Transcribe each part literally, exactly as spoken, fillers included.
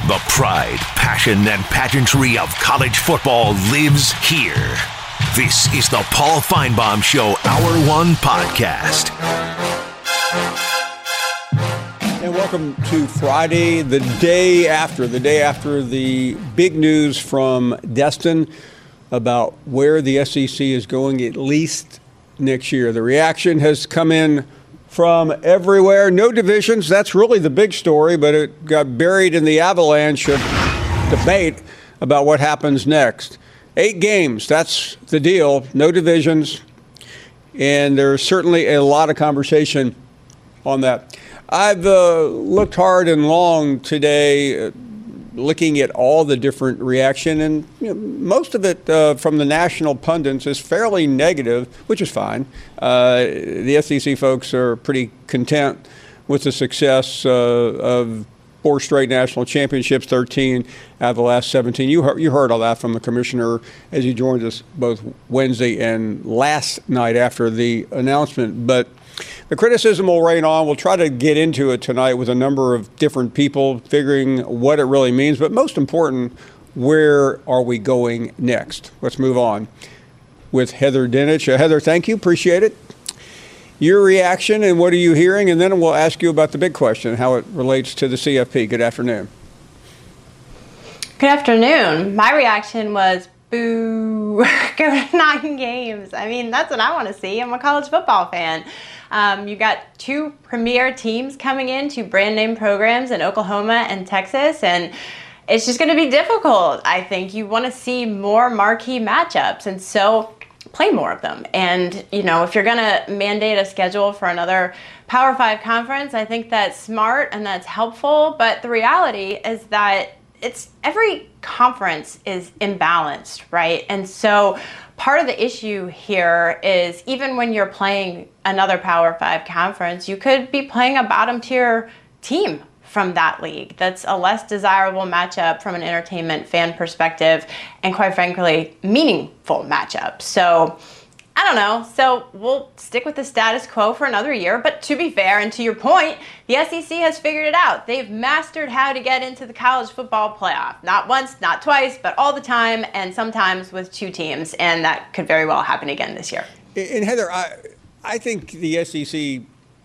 The pride, passion, and pageantry of college football lives here. This is the Paul Finebaum Show Hour One Podcast. And welcome to Friday, the day after, the day after the big news from Destin about where the S E C is going at least next year. The reaction has come in from everywhere. No divisions. That's really the big story, but it got buried in the avalanche of debate about what happens next. Eight games. That's the deal. No divisions. And there's certainly a lot of conversation on that. I've uh, looked hard and long today, uh, looking at all the different reaction, and you know, most of it uh, from the national pundits is fairly negative, which is fine. Uh, the S E C folks are pretty content with the success uh, of four straight national championships, thirteen out of the last seventeen. You heard, you heard all that from the commissioner as he joined us both Wednesday and last night after the announcement. But the criticism will rain on. We'll try to get into it tonight with a number of different people, figuring what it really means. But most important, where are we going next? Let's move on with Heather Dinich. Uh, Heather, thank you. Appreciate it. Your reaction and what are you hearing? And then we'll ask you about the big question, how it relates to the C F P. Good afternoon. Good afternoon. My reaction was, boo, go to nine games. I mean, that's what I want to see. I'm a college football fan. Um, you got two premier teams coming in, two brand name programs in Oklahoma and Texas, and it's just going to be difficult. I think you want to see more marquee matchups, and so play more of them. And, you know, if you're going to mandate a schedule for another Power Five conference, I think that's smart and that's helpful. But the reality is that it's every conference is imbalanced, right? And so part of the issue here is even when you're playing another Power Five conference, you could be playing a bottom tier team from that league. That's a less desirable matchup from an entertainment fan perspective and, quite frankly, meaningful matchup. So I don't know. So we'll stick with the status quo for another year. But to be fair, and to your point, the S E C has figured it out. They've mastered how to get into the college football playoff. Not once, not twice, but all the time, and sometimes with two teams. And that could very well happen again this year. And Heather, I, I think the S E C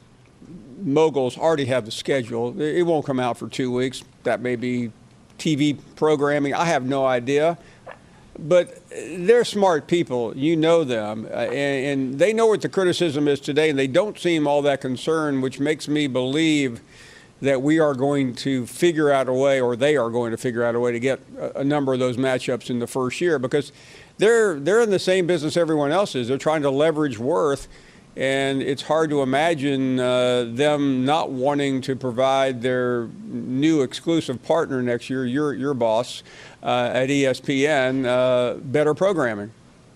moguls already have the schedule. It won't come out for two weeks. That may be T V programming. I have no idea. But they're smart people. You know them. Uh, and, and they know what the criticism is today, and they don't seem all that concerned, which makes me believe that we are going to figure out a way, or they are going to figure out a way to get a, a number of those matchups in the first year, because they're they're in the same business everyone else is. They're trying to leverage worth, and it's hard to imagine uh, them not wanting to provide their new exclusive partner next year, your your boss, uh, at E S P N, uh, better programming.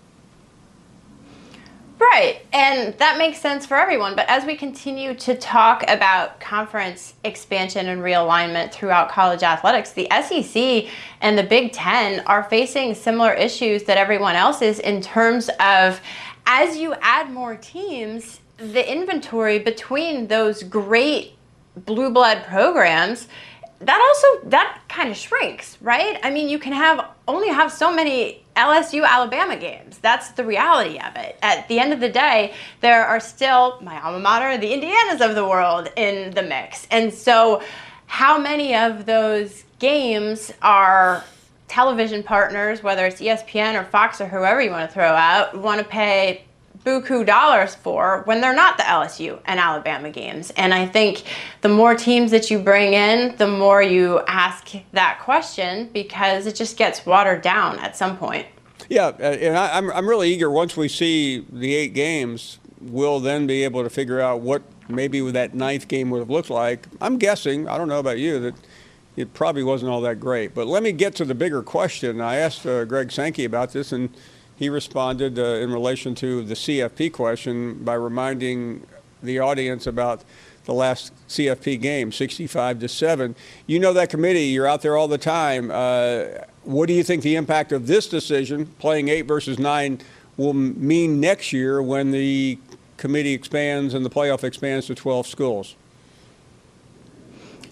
Right, and that makes sense for everyone. But as we continue to talk about conference expansion and realignment throughout college athletics, the S E C and the Big Ten are facing similar issues that everyone else is in terms of, as you add more teams, the inventory between those great blue blood programs, that also, that kind of shrinks, right? I mean, you can have only have so many L S U Alabama games. That's the reality of it. At the end of the day, there are still my alma mater, the Indianas of the world, in the mix. And so how many of those games are television partners, whether it's E S P N or Fox or whoever you want to throw out, want to pay buku dollars for when they're not the L S U and Alabama games? And I think the more teams that you bring in, the more you ask that question, because it just gets watered down at some point. Yeah, and I, I'm I'm really eager. Once we see the eight games, we'll then be able to figure out what maybe that ninth game would have looked like. I'm guessing, I don't know about you, that it probably wasn't all that great. But let me get to the bigger question. I asked uh, Greg Sankey about this, and he responded uh, in relation to the C F P question by reminding the audience about the last C F P game, sixty-five to seven. You know that committee. You're out there all the time. Uh, what do you think the impact of this decision, playing eight versus nine, will mean next year when the committee expands and the playoff expands to twelve schools?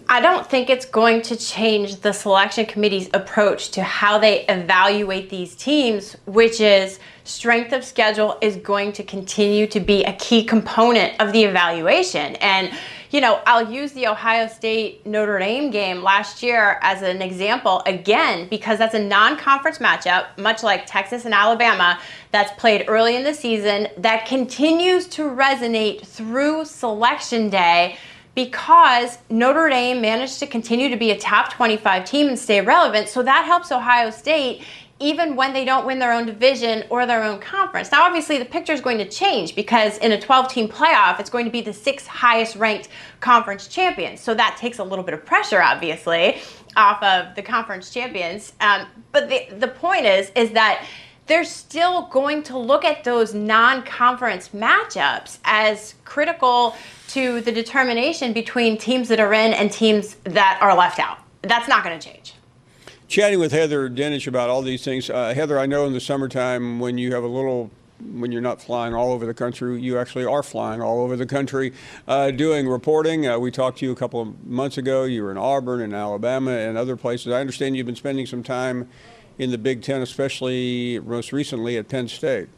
I don't think it's going to change the selection committee's approach to how they evaluate these teams, which is strength of schedule is going to continue to be a key component of the evaluation. And, you know, I'll use the Ohio State Notre Dame game last year as an example again, because that's a non-conference matchup, much like Texas and Alabama, that's played early in the season, that continues to resonate through Selection Day, because Notre Dame managed to continue to be a top twenty-five team and stay relevant. So that helps Ohio State even when they don't win their own division or their own conference. Now, obviously, the picture is going to change because in a twelve-team playoff, it's going to be the six highest-ranked conference champions. So that takes a little bit of pressure, obviously, off of the conference champions. Um, but the, the point is, is that they're still going to look at those non-conference matchups as critical to the determination between teams that are in and teams that are left out. That's not going to change. Chatting with Heather Dinich about all these things. Uh, Heather, I know in the summertime when you have a little, when you're not flying all over the country, you actually are flying all over the country uh, doing reporting. Uh, we talked to you a couple of months ago. You were in Auburn and Alabama and other places. I understand you've been spending some time in the Big Ten, especially most recently at Penn State.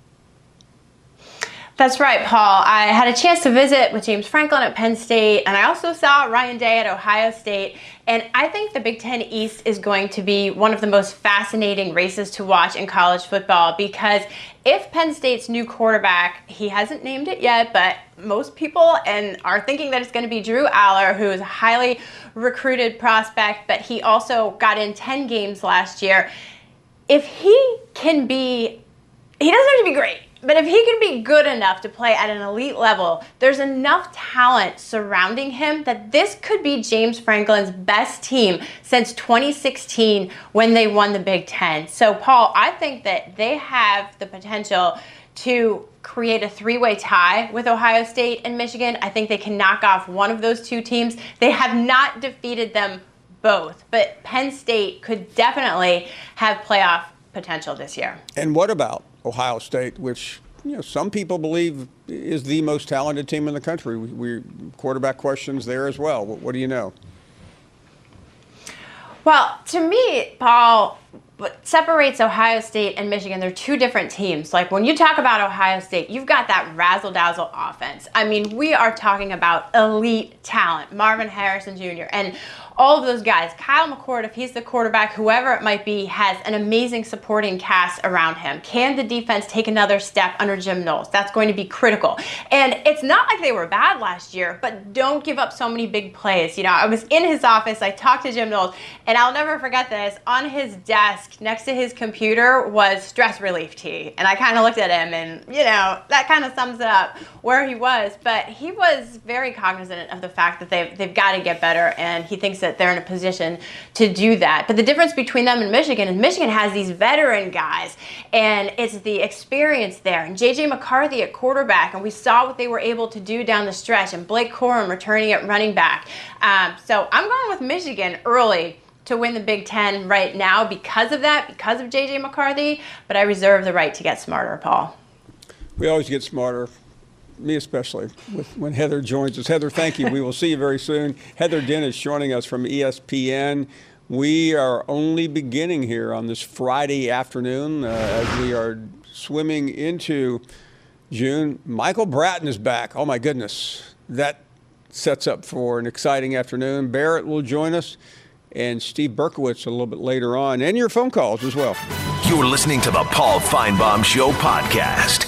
That's right, Paul. I had a chance to visit with James Franklin at Penn State, and I also saw Ryan Day at Ohio State. And I think the Big Ten East is going to be one of the most fascinating races to watch in college football, because if Penn State's new quarterback, he hasn't named it yet, but most people and are thinking that it's going to be Drew Aller, who is a highly recruited prospect, but he also got in ten games last year. If he can be, he doesn't have to be great, but if he can be good enough to play at an elite level, there's enough talent surrounding him that this could be James Franklin's best team since twenty sixteen when they won the Big Ten. So, Paul, I think that they have the potential to create a three-way tie with Ohio State and Michigan. I think they can knock off one of those two teams. They have not defeated them both, but Penn State could definitely have playoff potential this year. And what about Ohio State, which, you know, some people believe is the most talented team in the country? We, we quarterback questions there as well. What, what do you know? Well, to me, Paul, what separates Ohio State and Michigan, they're two different teams. Like, when you talk about Ohio State, you've got that razzle-dazzle offense. I mean, we are talking about elite talent, Marvin Harrison Junior, and all of those guys. Kyle McCord, if he's the quarterback, whoever it might be, has an amazing supporting cast around him. Can the defense take another step under Jim Knowles? That's going to be critical. And it's not like they were bad last year, but don't give up so many big plays. You know, I was in his office, I talked to Jim Knowles, and I'll never forget this. On his desk, next to his computer, was stress relief tea. And I kind of looked at him, and, you know, that kind of sums it up where he was. But he was very cognizant of the fact that they've, they've got to get better, and he thinks that they're in a position to do that. But the difference between them and Michigan is Michigan has these veteran guys, and it's the experience there. And J J McCarthy at quarterback, and we saw what they were able to do down the stretch, and Blake Corum returning at running back. Um, so I'm going with Michigan early to win the Big Ten right now because of that, because of J J McCarthy, but I reserve the right to get smarter, Paul. We always get smarter. Me especially, with, when Heather joins us. Heather, thank you. We will see you very soon. Heather Dinich joining us from E S P N. We are only beginning here on this Friday afternoon uh, as we are swimming into June. Michael Bratton is back. Oh, my goodness. That sets up for an exciting afternoon. Barrett will join us, and Steve Berkowitz a little bit later on, and your phone calls as well. You're listening to the Paul Feinbaum Show podcast.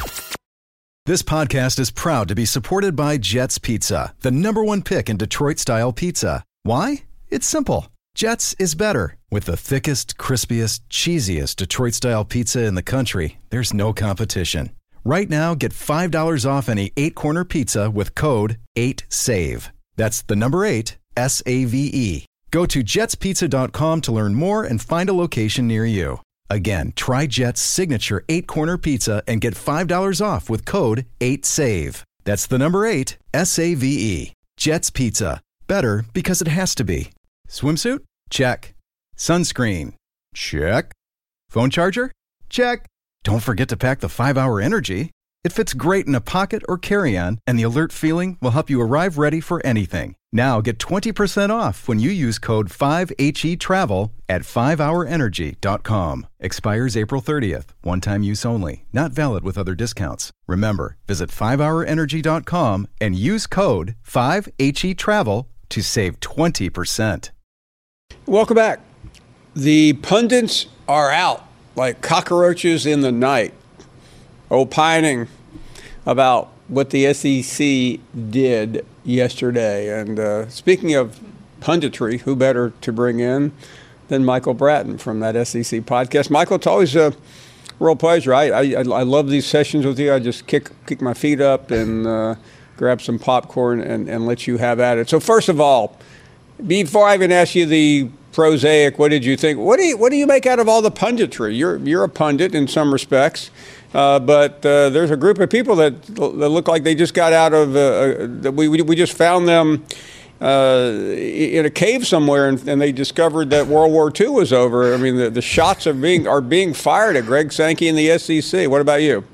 This podcast is proud to be supported by Jets Pizza, the number one pick in Detroit-style pizza. Why? It's simple. Jets is better. With the thickest, crispiest, cheesiest Detroit-style pizza in the country, there's no competition. Right now, get five dollars off any eight-corner pizza with code eight save. That's the number eight, S A V E. Go to jets pizza dot com to learn more and find a location near you. Again, try Jet's signature eight-corner pizza and get five dollars off with code eight save. That's the number eight, S A V E. Jet's Pizza. Better because it has to be. Swimsuit? Check. Sunscreen? Check. Phone charger? Check. Don't forget to pack the five hour Energy. It fits great in a pocket or carry-on, and the alert feeling will help you arrive ready for anything. Now get twenty percent off when you use code five H E travel at five hour energy dot com. Expires April thirtieth. One-time use only. Not valid with other discounts. Remember, visit five hour energy dot com and use code five H E travel to save twenty percent. Welcome back. The pundits are out like cockroaches in the night, opining about what the S E C did yesterday. And uh, speaking of punditry, who better to bring in than Michael Bratton from that S E C podcast? Michael, it's always a real pleasure. I I, I love these sessions with you. I just kick kick my feet up and uh, grab some popcorn and, and let you have at it. So first of all, before I even ask you the prosaic, what did you think? What do you what do you make out of all the punditry? You're you're a pundit in some respects. Uh, but uh, there's a group of people that, that look like they just got out of, uh, that we we just found them uh, in a cave somewhere, and, and they discovered that World War Two was over. I mean, the, the shots are being are being fired at Greg Sankey and the S E C. What about you?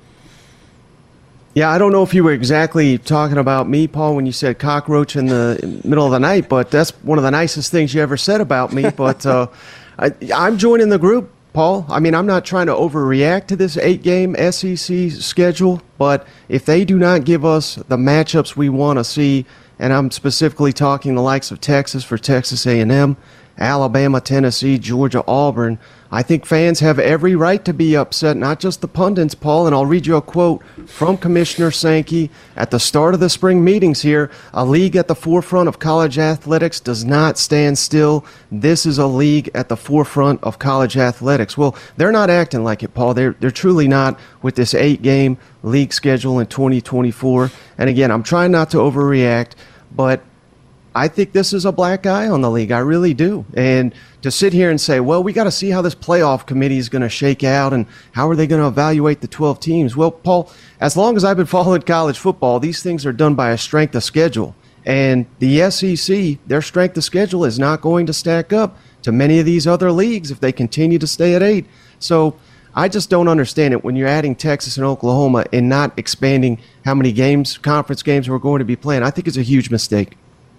Yeah, I don't know if you were exactly talking about me, Paul, when you said cockroach in the middle of the night, but that's one of the nicest things you ever said about me. But uh, I, I'm joining the group, Paul. I mean, I'm not trying to overreact to this eight-game S E C schedule, but if they do not give us the matchups we want to see, and I'm specifically talking the likes of Texas for Texas A and M, Alabama, Tennessee, Georgia, Auburn, I think fans have every right to be upset, not just the pundits, Paul. And I'll read you a quote from Commissioner Sankey at the start of the spring meetings here. A league at the forefront of college athletics does not stand still. This is a league at the forefront of college athletics. Well, they're not acting like it, Paul. They're, they're truly not with this eight-game league schedule in twenty twenty-four. And again, I'm trying not to overreact, but I think this is a black eye on the league. I really do. And to sit here and say, well, we got to see how this playoff committee is going to shake out and how are they going to evaluate the twelve teams. Well, Paul, as long as I've been following college football, these things are done by a strength of schedule. And the S E C, their strength of schedule is not going to stack up to many of these other leagues if they continue to stay at eight. So I just don't understand it when you're adding Texas and Oklahoma and not expanding how many games, conference games we're going to be playing. I think it's a huge mistake.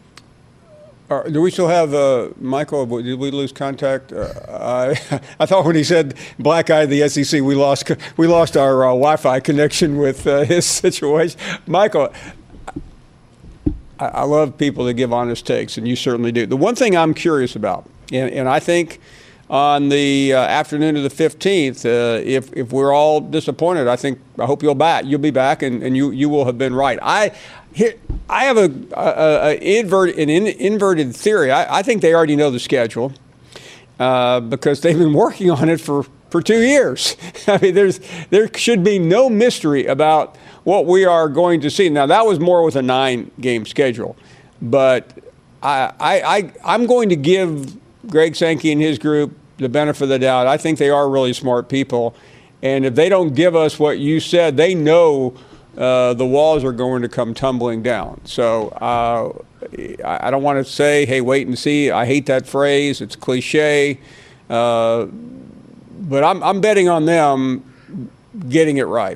Uh, do we still have uh, Michael? Did we lose contact? Uh, I, I thought when he said black eye of the S E C, we lost we lost our uh, Wi-Fi connection with uh, his situation. Michael, I, I love people that give honest takes, and you certainly do. The one thing I'm curious about, and, and I think on the uh, afternoon of the fifteenth, uh, if if we're all disappointed, I think I hope you'll back. You'll be back, and, and you you will have been right. I. Here, I have a, a, a invert, an in, inverted theory. I, I think they already know the schedule uh, because they've been working on it for, for two years. I mean, there's there should be no mystery about what we are going to see. Now, that was more with a nine-game schedule, but I, I, I, I'm going to give Greg Sankey and his group the benefit of the doubt. I think they are really smart people, and if they don't give us what you said, they know Uh, the walls are going to come tumbling down. So uh, I, I don't want to say, hey, wait and see. I hate that phrase. It's cliche. Uh, but I'm, I'm betting on them getting it right.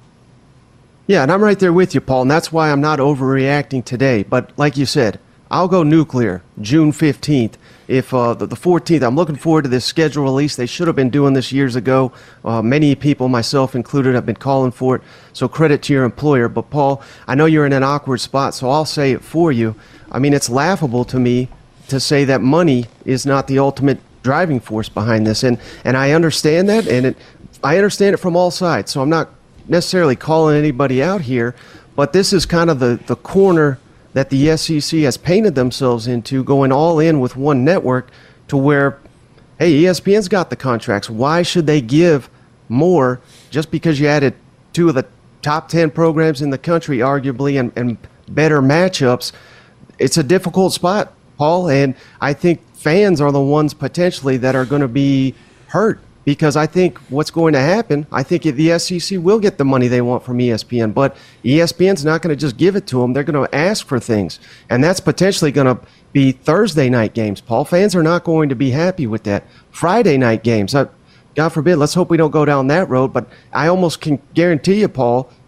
Yeah, and I'm right there with you, Paul, and that's why I'm not overreacting today. But like you said, I'll go nuclear June fifteenth. If uh, the, the fourteenth, I'm looking forward to this schedule release. They should have been doing this years ago. Uh, many people, myself included, have been calling for it. So credit to your employer. But, Paul, I know you're in an awkward spot, so I'll say it for you. I mean, it's laughable to me to say that money is not the ultimate driving force behind this. And, and I understand that, and it, I understand it from all sides. So I'm not necessarily calling anybody out here. But this is kind of the, the corner that the S E C has painted themselves into, going all in with one network to where, hey, E S P N's got the contracts. Why should they give more just because you added two of the top ten programs in the country, arguably, and, and better matchups? It's a difficult spot, Paul, and I think fans are the ones potentially that are going to be hurt. Because I think what's going to happen, I think the S E C will get the money they want from E S P N, but E S P N's not going to just give it to them. They're going to ask for things, and that's potentially going to be Thursday night games, Paul. Fans are not going to be happy with that. Friday night games, I, God forbid, let's hope we don't go down that road, but I almost can guarantee you, Paul,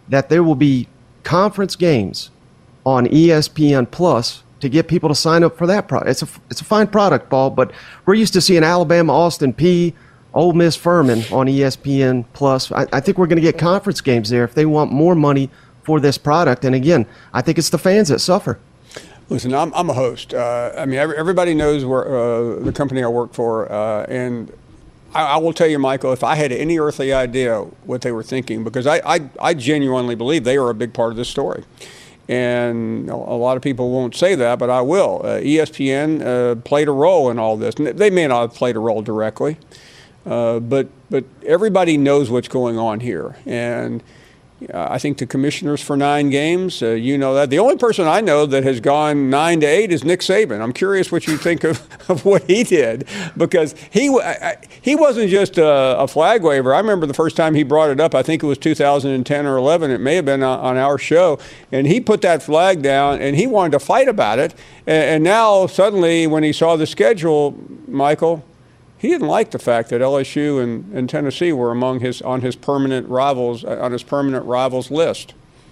that there will be conference games on E S P N Plus to get people to sign up for that product. It's a, it's a fine product, Paul, but we're used to seeing Alabama, Austin Peay, Ole Miss Furman on E S P N Plus. I, I think we're going to get conference games there if they want more money for this product. And again, I think it's the fans that suffer. Listen, I'm, I'm a host. Uh, I mean, every, everybody knows where uh, the company I work for, uh, and I, I will tell you, Michael, if I had any earthly idea what they were thinking, because I, I, I genuinely believe they are a big part of this story. And a lot of people won't say that, but I will. Uh, E S P N uh, played a role in all this. They may not have played a role directly, uh, but but everybody knows what's going on here. And uh, I think the commissioners for nine games, uh, you know that. The only person I know that has gone nine to eight is Nick Saban. I'm curious what you think of, of what he did, because he I, he wasn't just a, a flag waver. I remember the first time he brought it up, I think it was two thousand ten or eleven. It may have been on, on our show. And he put that flag down, and he wanted to fight about it. And, and now, suddenly, when he saw the schedule, Michael, he didn't like the fact that L S U and, and Tennessee were among his on his permanent rivals on his permanent rivals list.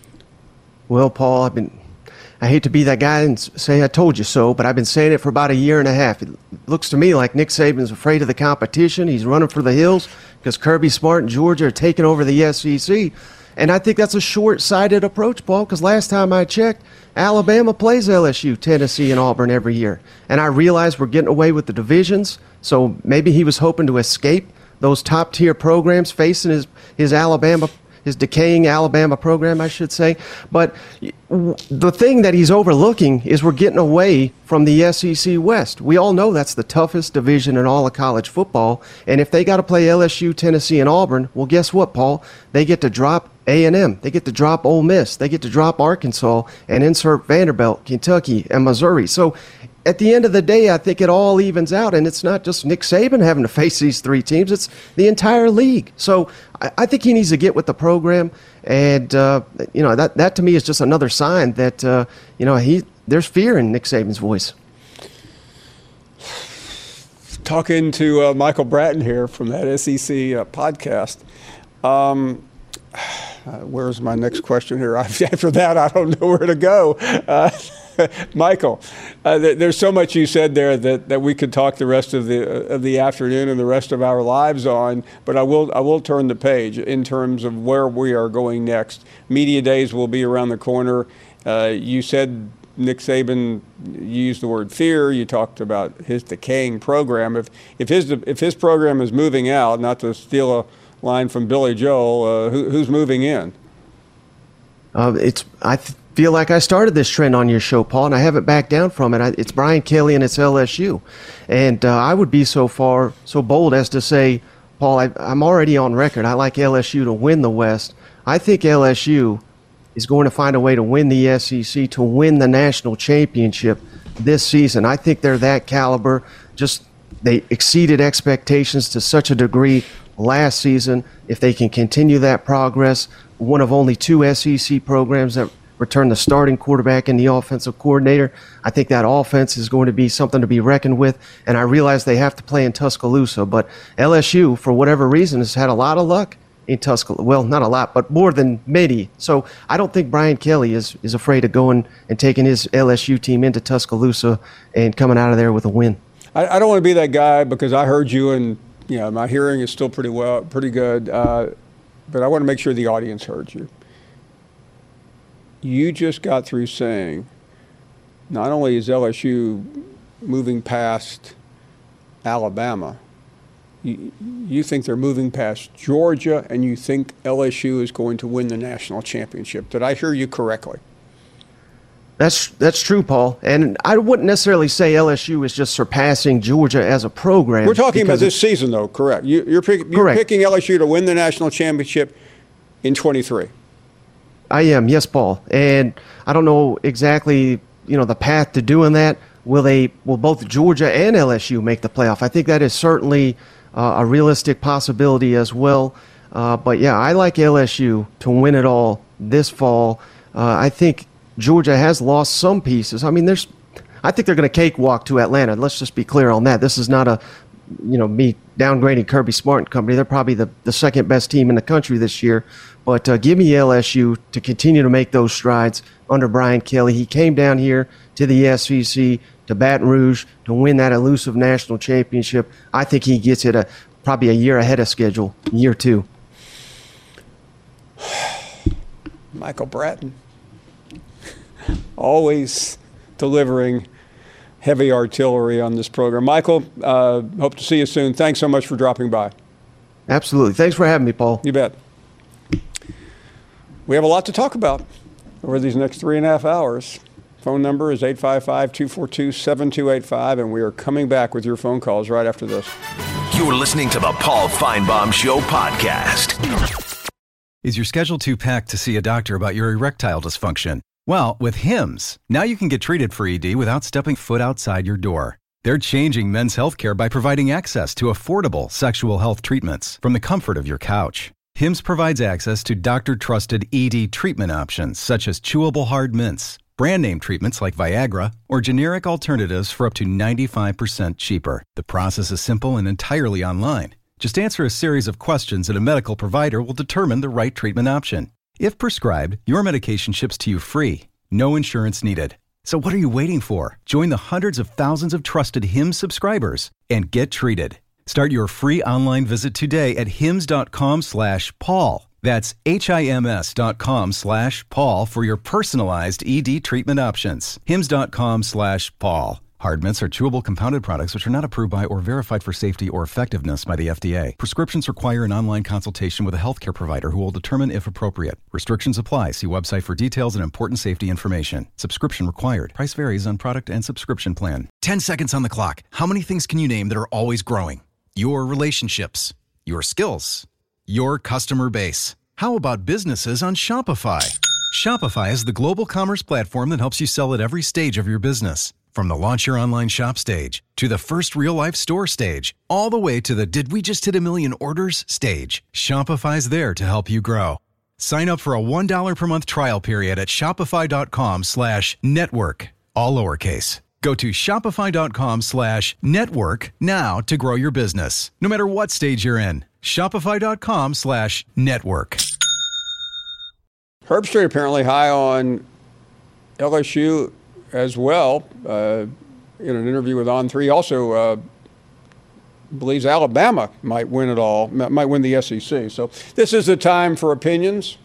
Well, Paul, I've been I hate to be that guy and say I told you so, but I've been saying it for about a year and a half. It looks to me like Nick Saban's afraid of the competition. He's running for the hills because Kirby Smart and Georgia are taking over the S E C. And I think that's a short-sighted approach, Paul, because last time I checked, Alabama plays L S U, Tennessee, and Auburn every year. And I realize we're getting away with the divisions, so maybe he was hoping to escape those top-tier programs facing his, his Alabama, his decaying Alabama program, I should say. But the thing that he's overlooking is we're getting away from the S E C West. We all know that's the toughest division in all of college football. And if they got to play L S U, Tennessee, and Auburn, well, guess what, Paul? They get to drop A and M. They get to drop Ole Miss. They get to drop Arkansas and insert Vanderbilt, Kentucky, and Missouri. So at the end of the day, I think it all evens out, and it's not just Nick Saban having to face these three teams. It's the entire league. So I, I think he needs to get with the program, and uh, you know that that to me is just another sign that uh, you know he there's fear in Nick Saban's voice. Talking to uh, Michael Bratton here from that S E C uh, podcast. Um, uh, where's my next question here? After that, I don't know where to go. Uh, Michael, uh, th- there's so much you said there that, that we could talk the rest of the uh, of the afternoon and the rest of our lives on. But I will I will turn the page in terms of where we are going next. Media days will be around the corner. Uh, you said Nick Saban used the word fear. You talked about his decaying program. If if his if his program is moving out, not to steal a line from Billy Joel, uh, who, who's moving in? Uh, it's I. Th- feel like I started this trend on your show, Paul, and I haven't backed down from it. I, it's Brian Kelly and it's L S U. And uh, I would be so far, so bold as to say, Paul, I, I'm already on record. I like L S U to win the West. I think L S U is going to find a way to win the S E C, to win the national championship this season. I think they're that caliber. Just they exceeded expectations to such a degree last season. If they can continue that progress, one of only two S E C programs that return the starting quarterback and the offensive coordinator, I think that offense is going to be something to be reckoned with. And I realize they have to play in Tuscaloosa, but L S U, for whatever reason, has had a lot of luck in Tuscaloosa. Well, not a lot, but more than many. So I don't think Brian Kelly is, is afraid of going and taking his L S U team into Tuscaloosa and coming out of there with a win. I, I don't want to be that guy because I heard you and you know my hearing is still pretty well, pretty good. Uh, but I want to make sure the audience heard you. You just got through saying not only is L S U moving past Alabama, you, you think they're moving past Georgia, and you think L S U is going to win the national championship. Did I hear you correctly? That's that's true, Paul. And I wouldn't necessarily say L S U is just surpassing Georgia as a program. We're talking about this season, though, correct? You, you're, pick, you're correct. picking L S U to win the national championship in twenty-three. I am, yes, Paul. And I don't know exactly, you know, the path to doing that. Will they? Will both Georgia and L S U make the playoff? I think that is certainly uh, a realistic possibility as well. Uh, but yeah, I like L S U to win it all this fall. Uh, I think Georgia has lost some pieces. I mean, there's. I think they're going to cakewalk to Atlanta. Let's just be clear on that. This is not a you know, me downgrading Kirby Smart and company. They're probably the, the second best team in the country this year. But uh, give me L S U to continue to make those strides under Brian Kelly. He came down here to the S E C, to Baton Rouge, to win that elusive national championship. I think he gets it a, probably a year ahead of schedule, year two. Michael Bratton, always delivering heavy artillery on this program. Michael, uh, hope to see you soon. Thanks so much for dropping by. Absolutely. Thanks for having me, Paul. You bet. We have a lot to talk about over these next three and a half hours. Phone number is eight five five, two four two, seven two eight five, and we are coming back with your phone calls right after this. You're listening to the Paul Feinbaum Show podcast. Is your schedule too packed to see a doctor about your erectile dysfunction? Well, with Hims, now you can get treated for E D without stepping foot outside your door. They're changing men's healthcare by providing access to affordable sexual health treatments from the comfort of your couch. Hims provides access to doctor-trusted E D treatment options such as chewable hard mints, brand name treatments like Viagra, or generic alternatives for up to ninety-five percent cheaper. The process is simple and entirely online. Just answer a series of questions and a medical provider will determine the right treatment option. If prescribed, your medication ships to you free. No insurance needed. So what are you waiting for? Join the hundreds of thousands of trusted Hims subscribers and get treated. Start your free online visit today at hims.com slash Paul. That's H-I-M-S dot com slash Paul for your personalized E D treatment options. Hims.com slash Paul. Hard mints are chewable compounded products which are not approved by or verified for safety or effectiveness by the F D A. Prescriptions require an online consultation with a healthcare provider who will determine if appropriate. Restrictions apply. See website for details and important safety information. Subscription required. Price varies on product and subscription plan. Ten seconds on the clock. How many things can you name that are always growing? Your relationships, your skills, your customer base. How about businesses on Shopify? Shopify is the global commerce platform that helps you sell at every stage of your business. From the launch your online shop stage, to the first real-life store stage, all the way to the did we just hit a million orders stage, Shopify's there to help you grow. Sign up for a one dollar per month trial period at shopify.com slash network, all lowercase. Go to shopify.com slash network now to grow your business, no matter what stage you're in. Shopify.com slash network. Herbstreit apparently high on L S U as well, uh, in an interview with On three. Also uh, believes Alabama might win it all, might win the S E C. So this is the time for opinions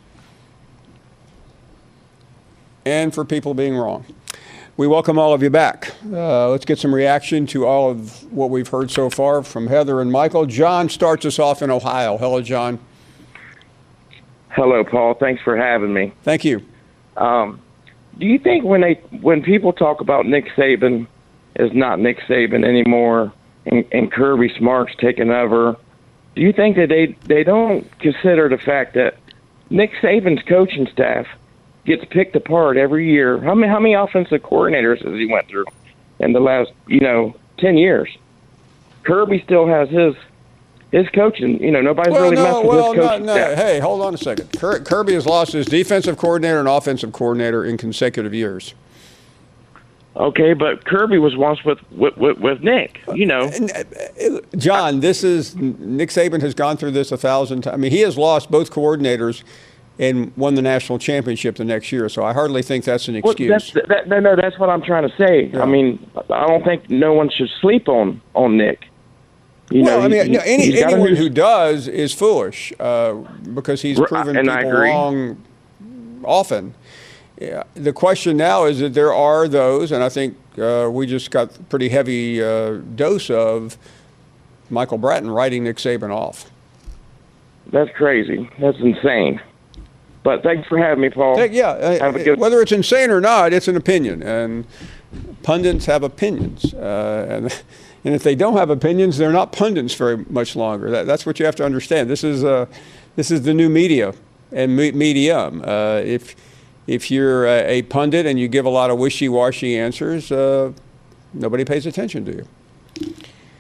and for people being wrong. We welcome all of you back. Uh, let's get some reaction to all of what we've heard so far from Heather and Michael. John starts us off in Ohio. Hello, John. Hello, Paul. Thanks for having me. Thank you. Um, do you think when they when people talk about Nick Saban is not Nick Saban anymore and, and Kirby Smart's taking over, do you think that they, they don't consider the fact that Nick Saban's coaching staff gets picked apart every year? How many how many offensive coordinators has he went through in the last, you know, ten years? Kirby still has his his coaching. You know, nobody's well, really no, messing well, with his coaching no, no. staff. Hey, hold on a second. Kir- Kirby has lost his defensive coordinator and offensive coordinator in consecutive years. Okay, but Kirby was once with with, with, with Nick. You know, John, this is Nick Saban has gone through this a thousand times. I mean, he has lost both coordinators and won the national championship the next year. So I hardly think that's an excuse. Well, that's, that, no, no, that's what I'm trying to say. Yeah. I mean, I don't think no one should sleep on, on Nick. You well, know, I mean, he, no, any, anyone use, who does is foolish uh, because he's proven and people wrong often. Yeah. The question now is that there are those, and I think uh, we just got a pretty heavy uh, dose of Michael Bratton writing Nick Saban off. That's crazy. That's insane. But thanks for having me, Paul. Take, yeah, have a good- whether it's insane or not, it's an opinion, and pundits have opinions, uh, and and if they don't have opinions, they're not pundits very much longer. That, that's what you have to understand. This is uh, this is the new media and me- medium. Uh, if if you're a, a pundit and you give a lot of wishy-washy answers, uh, nobody pays attention to you.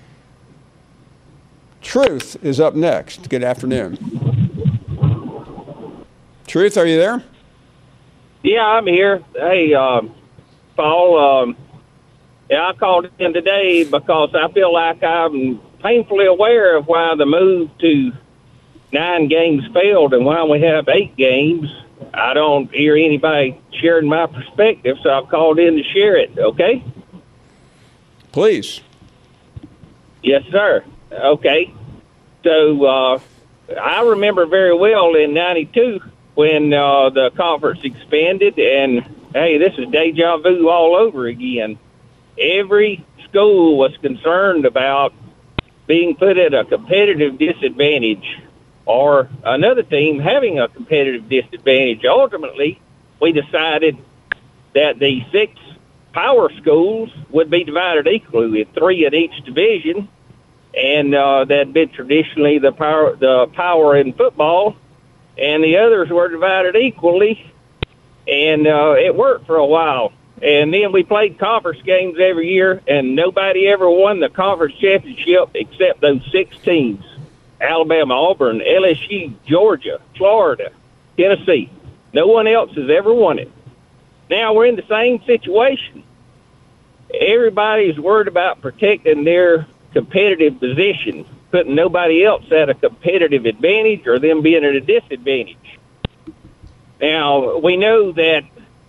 Truth is up next. Good afternoon. Truth, are you there? Yeah, I'm here. Hey, um, Paul, um, yeah, I called in today because I feel like I'm painfully aware of why the move to nine games failed and why we have eight games. I don't hear anybody sharing my perspective, so I've called in to share it, okay? Please. Yes, sir. Okay. So uh, I remember very well in ninety-two when uh, the conference expanded, and, hey, this is deja vu all over again. Every school was concerned about being put at a competitive disadvantage or another team having a competitive disadvantage. Ultimately, we decided that the six power schools would be divided equally with three in each division, and uh, that had been traditionally the power, the power in football, and the others were divided equally, and uh, it worked for a while. And then we played conference games every year, and nobody ever won the conference championship except those six teams: Alabama, Auburn, L S U, Georgia, Florida, Tennessee. No one else has ever won it. Now we're in the same situation. Everybody's worried about protecting their competitive position, putting nobody else at a competitive advantage or them being at a disadvantage. Now, we know that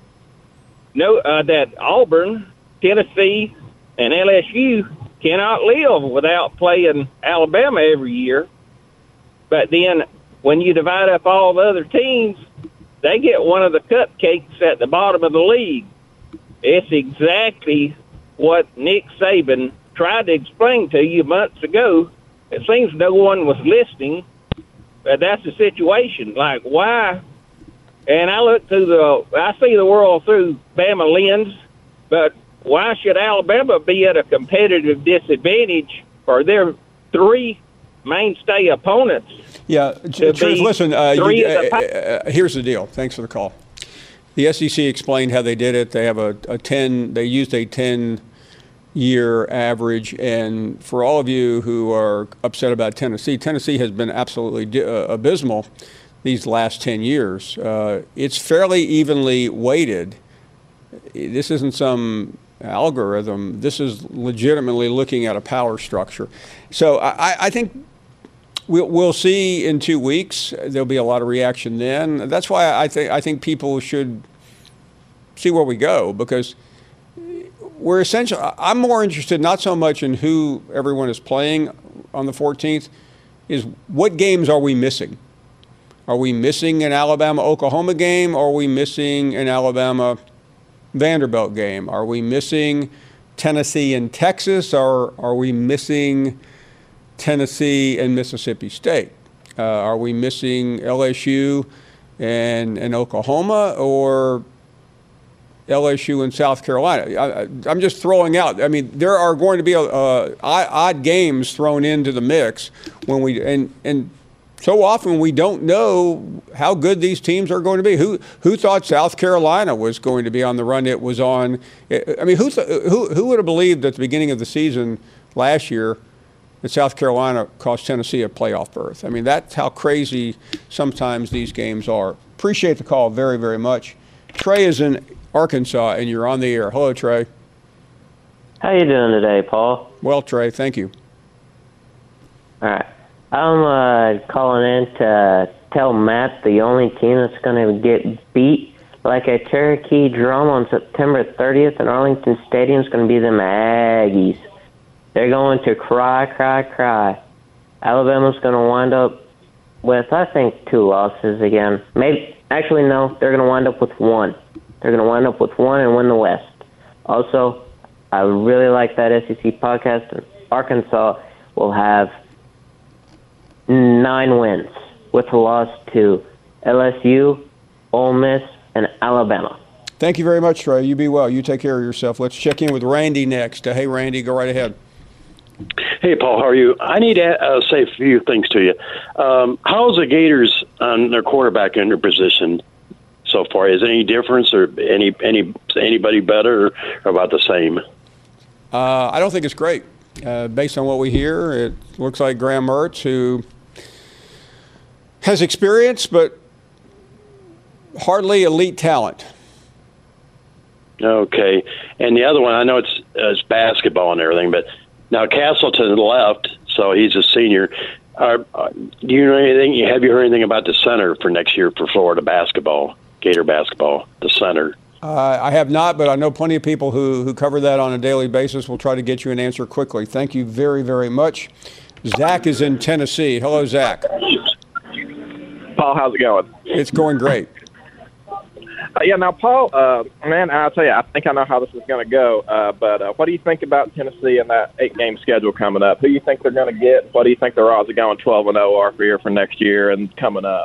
no, uh, that Auburn, Tennessee, and L S U cannot live without playing Alabama every year. But then when you divide up all the other teams, they get one of the cupcakes at the bottom of the league. It's exactly what Nick Saban tried to explain to you months ago. It seems no one was listening, but that's the situation. Like, why? And I look through the, I see the world through Bama lens, but why should Alabama be at a competitive disadvantage for their three mainstay opponents? Yeah, Truth, listen, uh, you, uh, uh, here's the deal. Thanks for the call. The S E C explained how they did it. They have a, a ten, they used a ten-year average. And for all of you who are upset about Tennessee, Tennessee has been absolutely di- uh, abysmal these last ten years. Uh, it's fairly evenly weighted. This isn't some algorithm. This is legitimately looking at a power structure. So I, I think we'll, we'll see in two weeks. There'll be a lot of reaction then. That's why I think I think people should see where we go, because we're essentially, I'm more interested not so much in who everyone is playing on the fourteenth, is what games are we missing? Are we missing an Alabama-Oklahoma game? Or are we missing an Alabama-Vanderbilt game? Are we missing Tennessee and Texas? Or are we missing Tennessee and Mississippi State? Uh, are we missing L S U and, and Oklahoma, or L S U and South Carolina? I, I'm just throwing out. I mean, there are going to be a, uh, odd games thrown into the mix when we and and. So often we don't know how good these teams are going to be. Who who thought South Carolina was going to be on the run it was on? I mean, who th- who who would have believed at the beginning of the season last year that South Carolina cost Tennessee a playoff berth? I mean, that's how crazy sometimes these games are. Appreciate the call very, very much. Trey is in Arkansas, and you're on the air. Hello, Trey. How you doing today, Paul? Well, Trey, thank you. All right. I'm uh, calling in to tell Matt the only team that's going to get beat like a Cherokee drum on September thirtieth in Arlington Stadium is going to be them Aggies. They're going to cry, cry, cry. Alabama's going to wind up with, I think, two losses again. Maybe, actually, no, they're going to wind up with one. They're going to wind up with one and win the West. Also, I really like that S E C podcast, and Arkansas will have nine wins with a loss to L S U, Ole Miss, and Alabama. Thank you very much, Trey. You be well. You take care of yourself. Let's check in with Randy next. Uh, hey, Randy, go right ahead. Hey, Paul, how are you? I need to uh, say a few things to you. Um, how's the Gators on their quarterback in their position so far? Is there any difference, or any any anybody better, or about the same? Uh, I don't think it's great. Uh, based on what we hear, it looks like Graham Mertz, who has experience but hardly elite talent. Okay. And the other one, I know it's, uh, it's basketball and everything, but now Castleton left, so he's a senior. Uh, uh, do you know anything? Have you heard anything about the center for next year for Florida basketball, Gator basketball, the center? Uh, I have not, but I know plenty of people who, who cover that on a daily basis. We'll try to get you an answer quickly. Thank you very, very much. Zach is in Tennessee. Hello, Zach. Paul, how's it going? It's going great. Uh, yeah, now, Paul, uh, man, I'll tell you, I think I know how this is going to go. Uh, but uh, what do you think about Tennessee and that eight-game schedule coming up? Who do you think they're going to get? What do you think their odds of going twelve and oh are for here for next year and coming up?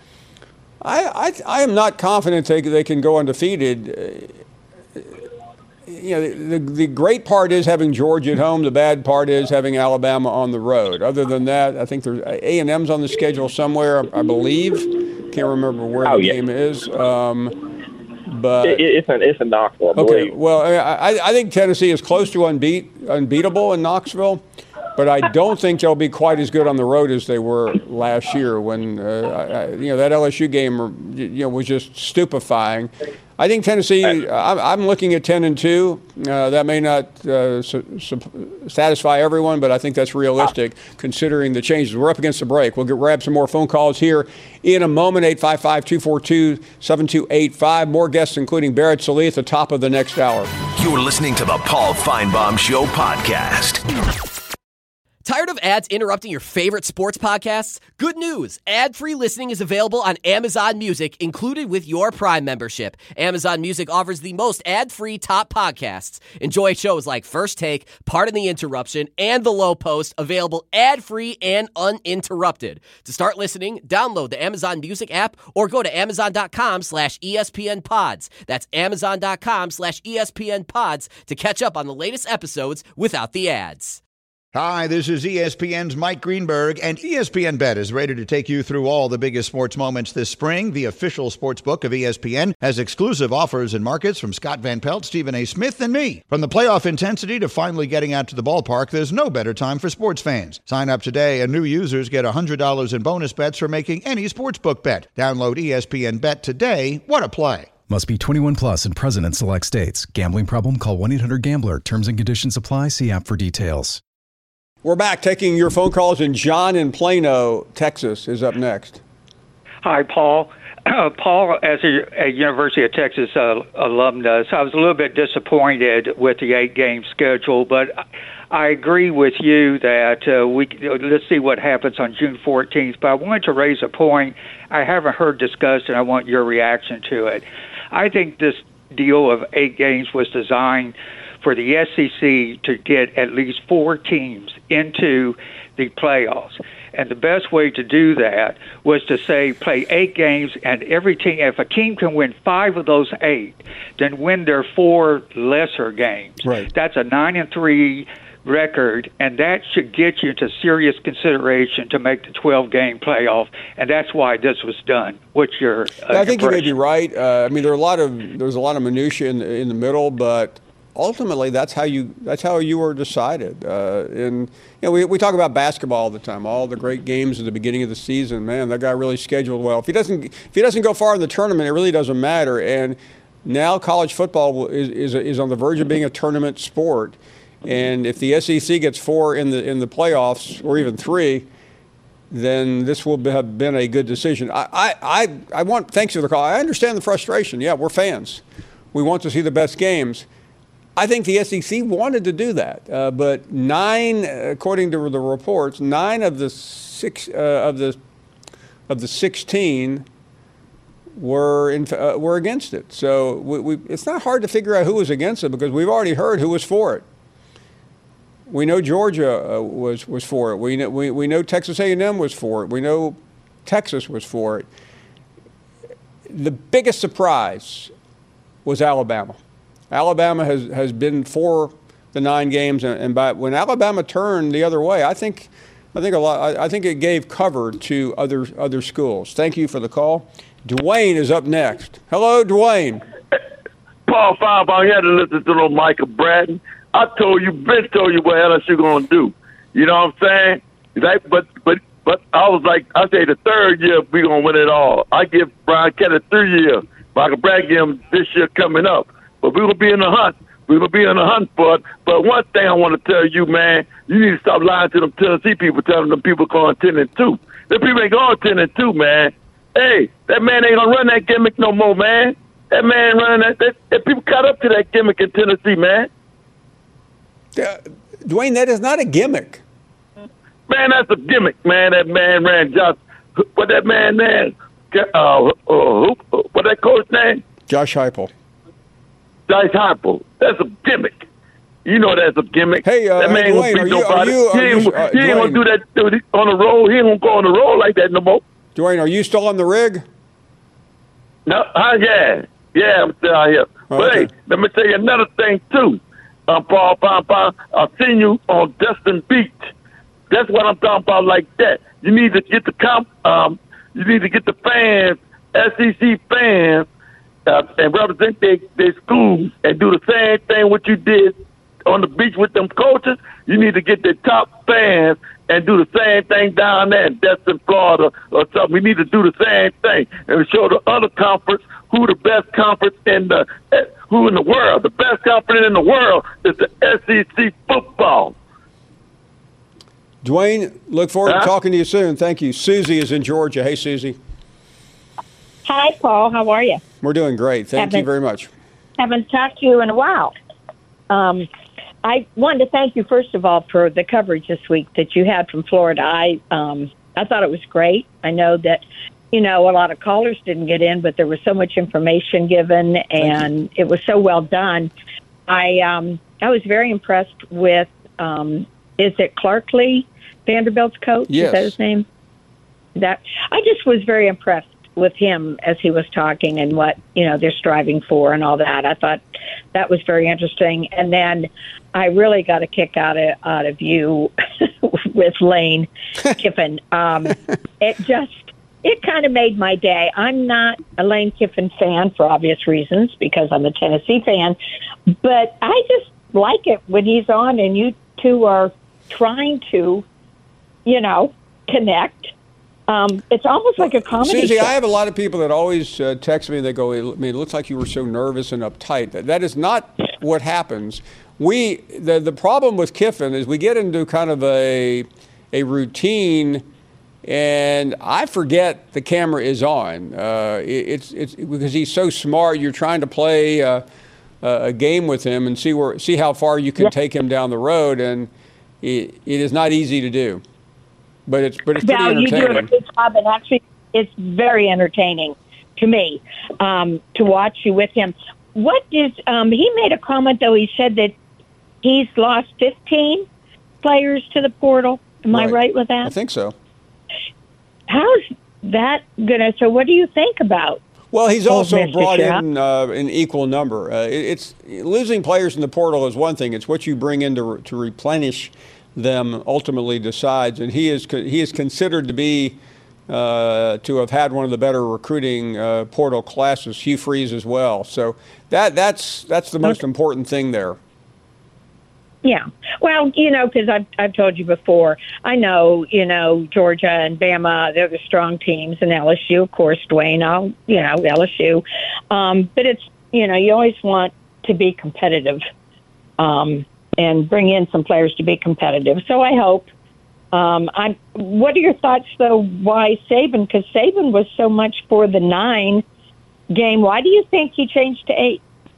I, I, I am not confident they, they can go undefeated. Uh, you know, the, the great part is having Georgia at home. The bad part is having Alabama on the road. Other than that, I think there's A and M's on the schedule somewhere, I believe. Can't remember where oh, the yeah. game is. Um, but it, it's in it's in Knoxville. I okay, believe. well, I, I think Tennessee is close to unbeat unbeatable in Knoxville. But I don't think they'll be quite as good on the road as they were last year when, uh, I, you know, that L S U game, you know, was just stupefying. I think Tennessee, I'm, I'm looking at ten and two. Uh, that may not uh, su- su- satisfy everyone, but I think that's realistic considering the changes. We're up against the break. We'll get, grab some more phone calls here in a moment. eight five five, two four two, seven two eight five. More guests, including Barrett Sallee, at the top of the next hour. You're listening to the Paul Feinbaum Show podcast. Tired of ads interrupting your favorite sports podcasts? Good news! Ad-free listening is available on Amazon Music, included with your Prime membership. Amazon Music offers the most ad-free top podcasts. Enjoy shows like First Take, Pardon the Interruption, and The Low Post, available ad-free and uninterrupted. To start listening, download the Amazon Music app or go to amazon.com slash ESPN pods. That's amazon.com slash ESPN pods to catch up on the latest episodes without the ads. Hi, this is E S P N's Mike Greenberg, and E S P N Bet is ready to take you through all the biggest sports moments this spring. The official sports book of E S P N has exclusive offers and markets from Scott Van Pelt, Stephen A. Smith, and me. From the playoff intensity to finally getting out to the ballpark, there's no better time for sports fans. Sign up today, and new users get one hundred dollars in bonus bets for making any sportsbook bet. Download E S P N Bet today. What a play. Must be twenty-one plus and present in select states. Gambling problem? Call one eight hundred gambler. Terms and conditions apply. See app for details. We're back taking your phone calls, and John in Plano, Texas, is up next. Hi, Paul. Uh, Paul, as a, a University of Texas uh, alumnus, I was a little bit disappointed with the eight-game schedule, but I agree with you that uh, we let's see what happens on June fourteenth. But I wanted to raise a point I haven't heard discussed, and I want your reaction to it. I think this deal of eight games was designed for the S E C to get at least four teams into the playoffs. And the best way to do that was to say play eight games, and every team, if a team can win five of those eight, then win their four lesser games. Right. That's a nine and three record, and that should get you into serious consideration to make the twelve-game playoff, and that's why this was done. What's your uh, I think impression? you may be right. Uh, I mean, there are a lot of there's a lot of minutia in, in the middle, but ultimately, that's how you that's how you were decided. Uh, and you know, we we talk about basketball all the time. All the great games at the beginning of the season. Man, that guy really scheduled well. If he doesn't if he doesn't go far in the tournament, it really doesn't matter. And now college football is is, is on the verge of being a tournament sport. And if the S E C gets four in the in the playoffs, or even three, then this will be, have been a good decision. I, I I I want thanks for the call. I understand the frustration. Yeah, we're fans. We want to see the best games. I think the S E C wanted to do that, uh, but nine, according to the reports, nine of the six uh, of the of the sixteen were in, uh, were against it. So we, we, it's not hard to figure out who was against it because we've already heard who was for it. We know Georgia uh, was was for it. We know we, we know Texas A and M was for it. We know Texas was for it. The biggest surprise was Alabama. Alabama has, has been for the nine games, and, and by when Alabama turned the other way, I think I think a lot. I, I think it gave cover to other other schools. Thank you for the call. Dwayne is up next. Hello, Dwayne. Paul Feinbaum, you had to listen to little Michael Bratton. I told you, Ben told you what L S U gonna do. You know what I'm saying? That, but but but I was like, I say the third year we gonna win it all. I give Brian Kelly three years. Michael Bratton give him this year coming up. But we're going to be in the hunt We're going to be on the hunt for it. But one thing I want to tell you, man, you need to stop lying to them Tennessee people, telling them people going ten and two. Them people ain't going ten and two, man. Hey, that man ain't going to run that gimmick no more, man. That man running that, that, that people caught up to that gimmick in Tennessee, man. Uh, Dwayne, that is not a gimmick. Man, that's a gimmick, man. That man ran just what that man name? Uh, uh, who, what that coach name? Josh Heupel. Josh Heupel. That's a gimmick. You know that's a gimmick. Hey, uh, that man Dwayne, ain't gonna beat are you, nobody. are you, are he ain't, you, uh, he ain't Dwayne, gonna do that dude, on the road. He ain't gonna go on the road like that no more. Dwayne, are you still on the rig? No, uh, yeah, yeah, I'm still out here. Oh, but okay. hey, let me tell you another thing too. Um, Paul, Paul, Paul, I've seen you on Destin Beach. That's what I'm talking about. Like that, you need to get the comp. Um, you need to get the fans, S E C fans, uh, and represent their their schools and do the same thing what you did on the beach with them coaches. You need to get the top fans and do the same thing down there in Destin, Florida, or something. We need to do the same thing and show the other conference who the best conference in the who in the world. The best conference in the world is the S E C football. Dwayne, look forward huh? to talking to you soon. Thank you. Susie is in Georgia. Hey, Susie. Hi, Paul. How are you? We're doing great. Thank Haven't- you very much. Haven't talked to you in a while. Um, I wanted to thank you, first of all, for the coverage this week that you had from Florida. I um, I thought it was great. I know that, you know, a lot of callers didn't get in, but there was so much information given, and it was so well done. I um, I was very impressed with, um, is it Clark Lee, Vanderbilt's coach? Yes. Is that his name? That I just was very impressed with him as he was talking and what, you know, they're striving for and all that. I thought that was very interesting. And then I really got a kick out of out of you with Lane Kiffin. Um, it just, it kind of made my day. I'm not a Lane Kiffin fan for obvious reasons because I'm a Tennessee fan, but I just like it when he's on and you two are trying to, you know, connect. Um, it's almost like a comedy Susie, show. I have a lot of people that always uh, text me. They go, I mean, it looks like you were so nervous and uptight. That, that is not what happens. We the the problem with Kiffin is we get into kind of a a routine, and I forget the camera is on. Uh, it, it's it's because he's so smart. You're trying to play uh, a game with him and see where see how far you can Yeah. take him down the road, and it, it is not easy to do. But it's but it's pretty Val, you do entertaining. a good job, and actually, it's very entertaining to me um, to watch you with him. What is um, he made a comment though? He said that he's lost fifteen players to the portal. Am I right with that? I think so. How's that gonna? So, what do you think about? Well, he's old also Mister brought Schaub? in uh, an equal number. Uh, it, it's losing players in the portal is one thing. It's what you bring in to, re- to replenish them ultimately decides. And he is co- he is considered to be uh, to have had one of the better recruiting uh, portal classes. Hugh Freeze as well. So that that's that's the most important thing there. Yeah. Well, you know, because I've, I've told you before, I know, you know, Georgia and Bama, they're the strong teams, and L S U, of course, Dwayne, I'll, you know, L S U. Um, but it's, you know, you always want to be competitive um, and bring in some players to be competitive. So I hope. Um, I'm, what are your thoughts, though, why Saban? Because Saban was so much for the nine game. Why do you think he changed to eight?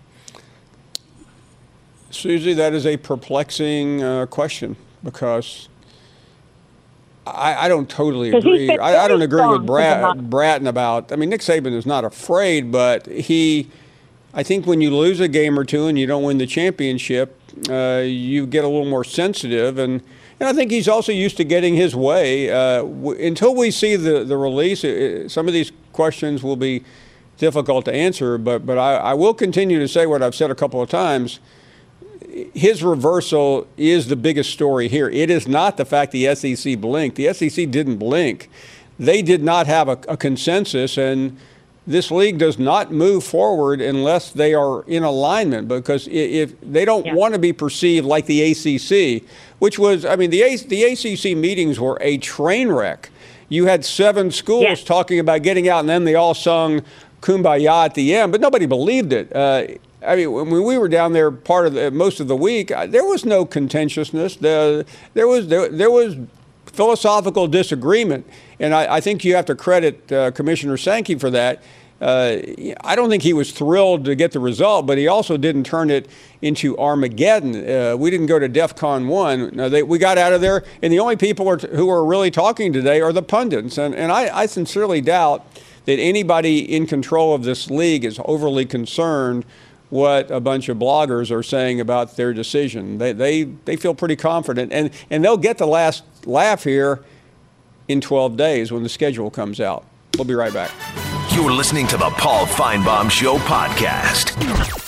Susie, that is a perplexing uh, question because I, I don't totally 'Cause he's agree. been I, I don't very agree strong with for Brat, the Bratton about. I mean, Nick Saban is not afraid, but he. I think when you lose a game or two and you don't win the championship, uh, you get a little more sensitive, and and I think he's also used to getting his way. Uh, w- until we see the the release, it, some of these questions will be difficult to answer. But but I, I will continue to say what I've said a couple of times. His reversal is the biggest story here. It is not the fact the S E C blinked. The S E C didn't blink. They did not have a, a consensus, and this league does not move forward unless they are in alignment, because if they don't yeah. want to be perceived like the A C C, which was, I mean, the, A- the A C C meetings were a train wreck. You had seven schools yeah. talking about getting out, and then they all sung Kumbaya at the end, but nobody believed it. Uh, I mean, when we were down there part of the, most of the week, there was no contentiousness. The, there was there, there was philosophical disagreement, and I, I think you have to credit uh, Commissioner Sankey for that. Uh, I don't think he was thrilled to get the result, but he also didn't turn it into Armageddon. Uh, we didn't go to DEFCON one. No, they, we got out of there, and the only people are t- who are really talking today are the pundits. And, and I, I sincerely doubt that anybody in control of this league is overly concerned what a bunch of bloggers are saying about their decision. They, they, they feel pretty confident, and, and they'll get the last laugh here in twelve days when the schedule comes out. We'll be right back. You're listening to the Paul Feinbaum Show podcast.